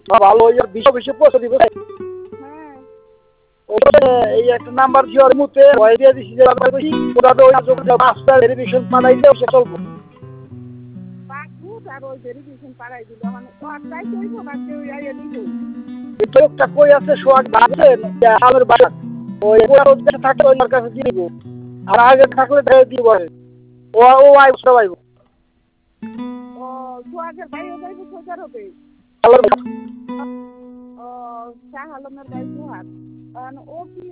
ভালো ওই বিশ্ব বিশ্ব পৌঁছে দিব। হ্যাঁ এই একটা নাম্বার জিওর মুতে ওই দিয়ে দিছি যে ওটা তো ওই পাঁচটা ভেরিফিকেশন বানাইতে সে চলবো। পাসবুক আর ওই ভেরিফিকেশন পাঠাই দিল মানে ওটাই কইব না কেউ আইয়া নিব। তো একটা কই আছে সোয়াগ আছে আমার বাসা ওই ওর থাকে ওই কাছে দিয়ে দিব। আর আগে থাকলে দিব ও ও আই সবাই ও সোহাগের ভাইও যাইব সোজার হবে। হ্যালো ও শাহ আলমের ভাই সোহাগ ও কি